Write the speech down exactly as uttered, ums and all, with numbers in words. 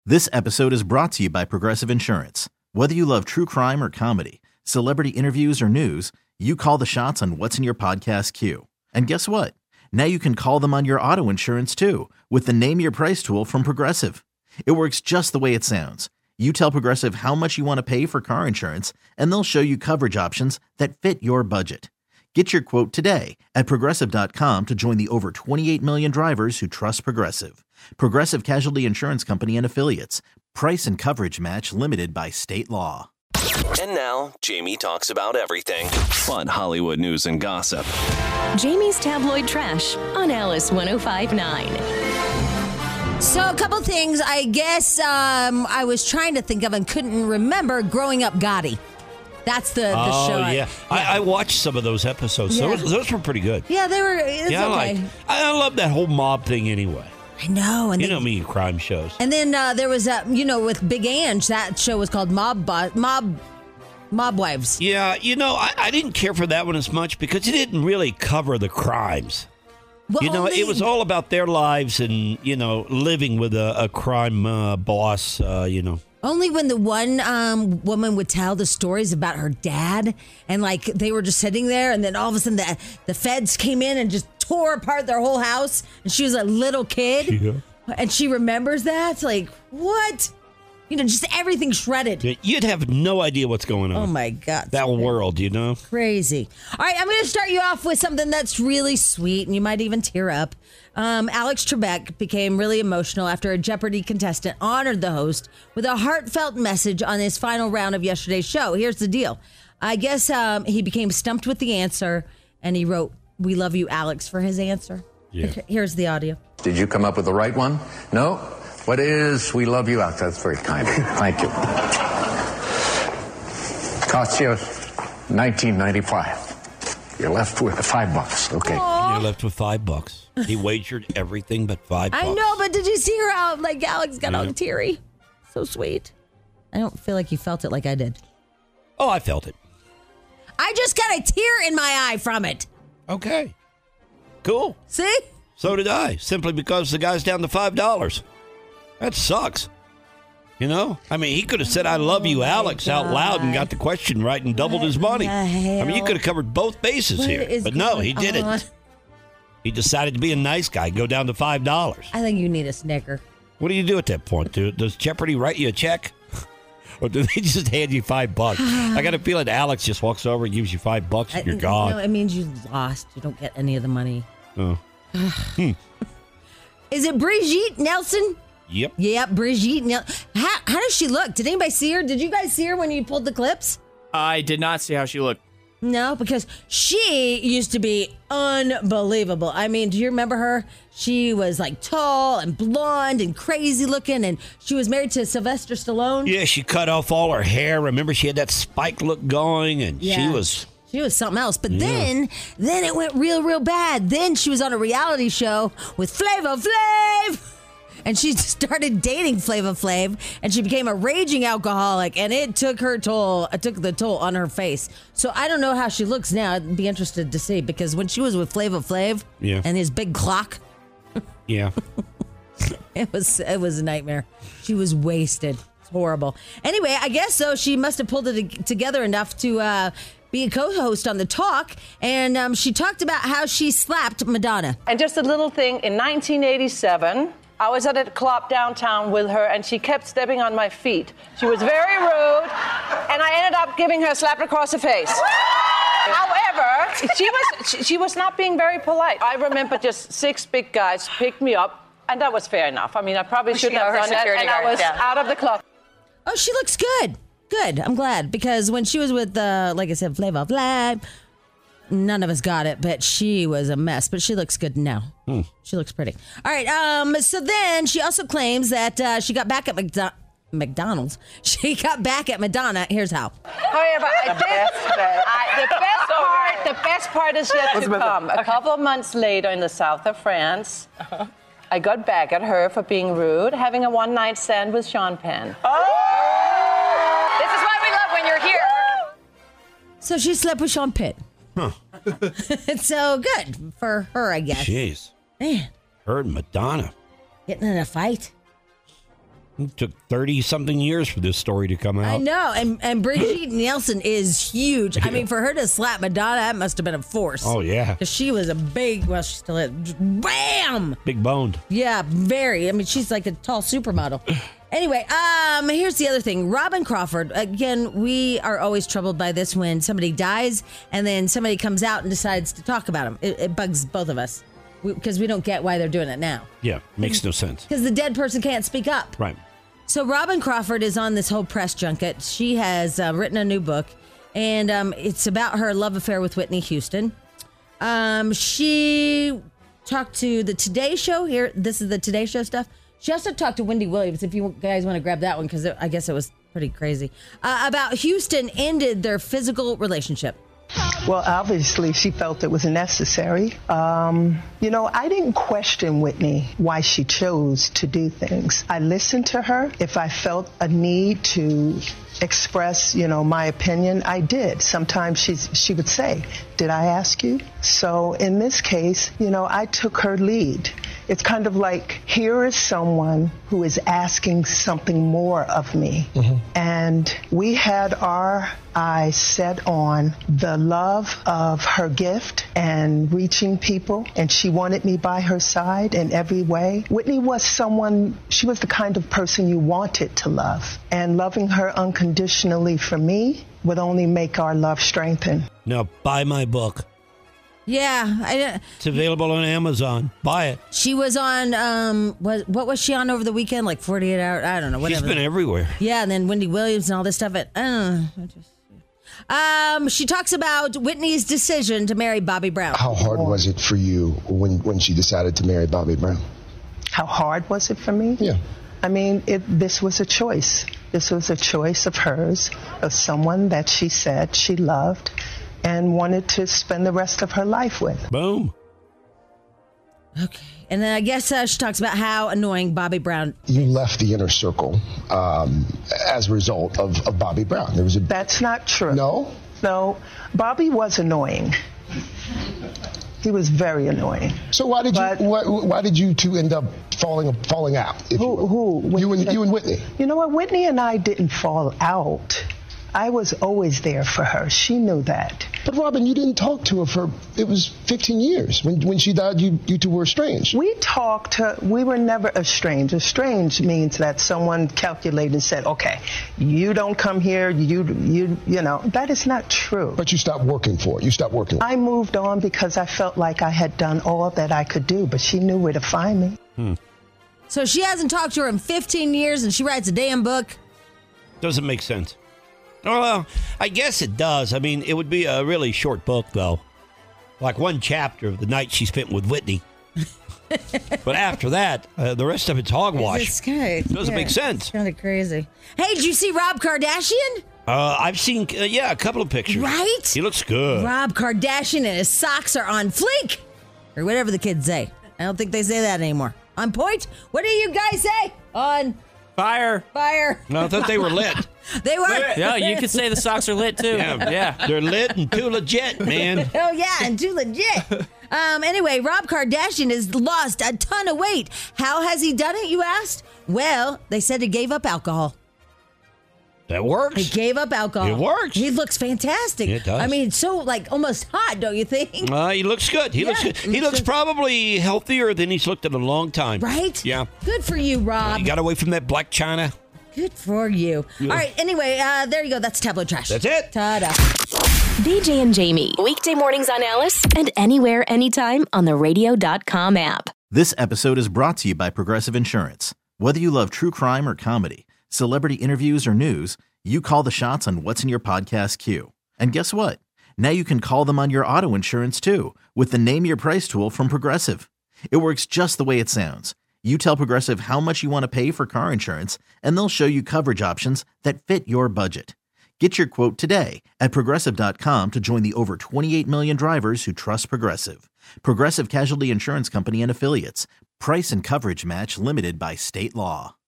This episode is brought to you by Progressive Insurance. Whether you love true crime or comedy, celebrity interviews or news, you call the shots on what's in your podcast queue. And guess what? Now you can call them on your auto insurance too with the Name Your Price tool from Progressive. It works just the way it sounds. You tell Progressive how much you want to pay for car insurance, and they'll show you coverage options that fit your budget. Get your quote today at Progressive dot com to join the over twenty-eight million drivers who trust Progressive. Progressive Casualty Insurance Company and Affiliates. Price and coverage match limited by state law. And now, Jamie talks about everything. Fun Hollywood news and gossip. Jamie's Tabloid Trash on Alice one oh five point nine. So a couple things, I guess um, I was trying to think of and couldn't remember. Growing Up Gotti. That's the, the oh, show. yeah. yeah. I, I watched some of those episodes. Yeah. Those, those were pretty good. Yeah, they were. It's yeah, I, okay. like, I love that whole mob thing anyway. I know. And you they, know me in crime shows. And then uh, there was, uh, you know, with Big Ange, that show was called Mob Bo- Mob Mob Wives. Yeah, you know, I, I didn't care for that one as much because it didn't really cover the crimes. Well, you know, only- it was all about their lives and, you know, living with a, a crime uh, boss, uh, you know. Only when the one um, woman would tell the stories about her dad, and like they were just sitting there, and then all of a sudden the, the feds came in and just tore apart their whole house, and she was a little kid, Yeah. and she remembers that. Like, what? You know, just everything shredded. You'd have no idea what's going on. Oh, my God. That world, you know? Crazy. All right, I'm going to start you off with something that's really sweet, and you might even tear up. Um, Alex Trebek became really emotional after a Jeopardy contestant honored the host with a heartfelt message on his final round of yesterday's show. Here's the deal. I guess um, he became stumped with the answer, and he wrote, "We love you, Alex," for his answer. Yeah. Here's the audio. Did you come up with the right one? No? What is "We love you," Alex? That's very kind. Thank you. Cost you nineteen ninety-five. You're left with five bucks. Okay. Aww. You're left with five bucks. He wagered everything but five bucks. I know, but did you see her out? Like, Alex got Yeah. all teary. So sweet. I don't feel like you felt it like I did. Oh, I felt it. I just got a tear in my eye from it. Okay. Cool. See? So did I, simply because the guy's down to five dollars. That sucks. You know? I mean, he could have said, "I love you, Alex," out loud and got the question right and doubled his money. the I mean, you hell? could have covered both bases What here. is But no, he going on? didn't. He decided to be a nice guy, go down to five dollars. I think you need a Snicker. What do you do at that point? Do, does Jeopardy write you a check? Or do they just hand you five bucks? I got a feeling Alex just walks over and gives you five bucks and I- you're gone. No, it means you lost. You don't get any of the money. Oh. Is it Brigitte Nelson? Yep. Yep, Brigitte Nelson. How, how does she look? Did anybody see her? Did you guys see her when you pulled the clips? I did not see how she looked. No, because she used to be unbelievable. I mean, do you remember her? She was like tall and blonde and crazy looking, and she was married to Sylvester Stallone. Yeah, she cut off all her hair. Remember, she had that spike look going, and she Yeah. was... She was something else. But Yeah. then, then it went real, real bad. Then she was on a reality show with Flava Flav. And she started dating Flava Flav, and she became a raging alcoholic, and it took her toll. It took the toll on her face. So I don't know how she looks now. I'd be interested to see, because when she was with Flava Flav Yeah. and his big clock, Yeah. it was it was a nightmare. She was wasted. It's horrible. Anyway, I guess so. She must have pulled it together enough to uh, be a co-host on The Talk, and um, she talked about how she slapped Madonna. And just a little thing, in nineteen eighty-seven, I was at a club downtown with her, and she kept stepping on my feet. She was very rude, and I ended up giving her a slap across the face. However, she was she, she was not being very polite. I remember just six big guys picked me up, and that was fair enough. I mean, I probably We shouldn't should have know her done that, security and I guard, was yeah. out of the club. Oh, she looks good. Good. I'm glad, because when she was with, uh, like I said, Flava Flav, none of us got it, but she was a mess. But she looks good now. Hmm. She looks pretty. All right. Um. So then she also claims that uh, she got back at McDo- McDonald's. She got back at Madonna. Here's how. However, I did, I, the best part, the best part is yet to come. A couple of months later, in the south of France, I got back at her for being rude, having a one-night stand with Sean Penn. This is why we love when you're here. So she slept with Sean Pitt. Huh. So good for her, I guess. Jeez. Man, Her and Madonna. getting in a fight. It took thirty-something years for this story to come out. I know. And, and Brigitte Nielsen is huge. I mean, for her to slap Madonna, that must have been a force. Oh, yeah. Because she was a big, well, she still is. Bam! Big boned. Yeah, very. I mean, she's like a tall supermodel. Anyway, um, here's the other thing. Robin Crawford, again, we are always troubled by this when somebody dies and then somebody comes out and decides to talk about them. It, it bugs both of us because we, we don't get why they're doing it now. Yeah, makes no sense. Because the dead person can't speak up. Right. So Robin Crawford is on this whole press junket. She has uh, written a new book, and um, it's about her love affair with Whitney Houston. Um, she talked to the Today Show. Here, this is the Today Show stuff. She also talked to Wendy Williams, if you guys want to grab that one, because I guess it was pretty crazy, uh, about Houston ended their physical relationship. Well, obviously, she felt it was necessary. Um, you know, I didn't question Whitney why she chose to do things. I listened to her. If I felt a need to express, you know, my opinion, I did. Sometimes she's, she would say, did I ask you? So in this case, you know, I took her lead. It's kind of like, here is someone who is asking something more of me. Mm-hmm. And we had our eyes set on the love of her gift and reaching people. And she wanted me by her side in every way. Whitney was someone, she was the kind of person you wanted to love. And loving her unconditionally for me would only make our love strengthen. Now, buy my book. Yeah, I, it's available on Amazon. Buy it. She was on. Um, what what was she on over the weekend? Like forty-eight hours. I don't know. Whatever. She's been everywhere. Yeah, and then Wendy Williams and all this stuff. At, I don't know. Just, um, she talks about Whitney's decision to marry Bobby Brown. How hard was it for you when when she decided to marry Bobby Brown? How hard was it for me? Yeah. I mean, it, this was a choice. This was a choice of hers, of someone that she said she loved and wanted to spend the rest of her life with. Boom. Okay. And then I guess uh, she talks about how annoying Bobby Brown. You left the inner circle um, as a result of, of Bobby Brown. There was a. That's not true. No? No. Bobby was annoying. He was very annoying. So why did but, you why, why did you two end up falling falling out? If who? You, who you and you and Whitney. You know what? Whitney and I didn't fall out. I was always there for her. She knew that. But Robin, you didn't talk to her for, it was fifteen years. When when she died, you, you two were estranged. We talked, uh, we were never estranged. Estranged means that someone calculated and said, okay, you don't come here, you, you, you know, that is not true. But you stopped working for it. You stopped working. I moved on because I felt like I had done all that I could do, but she knew where to find me. Hmm. So she hasn't talked to her in fifteen years and she writes a damn book. Doesn't make sense. Well, I guess it does. I mean, it would be a really short book, though. Like one chapter of the night she spent with Whitney. But after that, uh, the rest of it's hogwash. It's good. Doesn't yeah, make sense. It's kind of crazy. Hey, did you see Rob Kardashian? Uh, I've seen, uh, yeah, a couple of pictures. Right? He looks good. Rob Kardashian and his socks are on fleek. Or whatever the kids say. I don't think they say that anymore. On point? What do you guys say? On... Fire. Fire. No, I thought they were lit. They were. Yeah, you could say the socks are lit too. Yeah, yeah. They're lit and too legit, man. Oh, yeah, and too legit. Um, anyway, Rob Kardashian has lost a ton of weight. How has he done it, you asked? Well, they said he gave up alcohol. That works. He gave up alcohol. It works. He looks fantastic. It does. I mean, so like almost hot, don't you think? Uh, he looks good. He Yeah, looks good. He looks looks good. probably healthier than he's looked in a long time. Right? Yeah. Good for you, Rob. He got away from that black china. Good for you. Yeah. All right. Anyway, uh, there you go. That's Tabloid Trash. That's it. Ta-da. B J and Jamie, weekday mornings on Alice and anywhere, anytime on the radio dot com app. This episode is brought to you by Progressive Insurance. Whether you love true crime or comedy, celebrity interviews or news, you call the shots on what's in your podcast queue. And guess what? Now you can call them on your auto insurance too with the Name Your Price tool from Progressive. It works just the way it sounds. You tell Progressive how much you want to pay for car insurance, and they'll show you coverage options that fit your budget. Get your quote today at Progressive dot com to join the over twenty-eight million drivers who trust Progressive. Progressive Casualty Insurance Company and Affiliates. Price and coverage match limited by state law.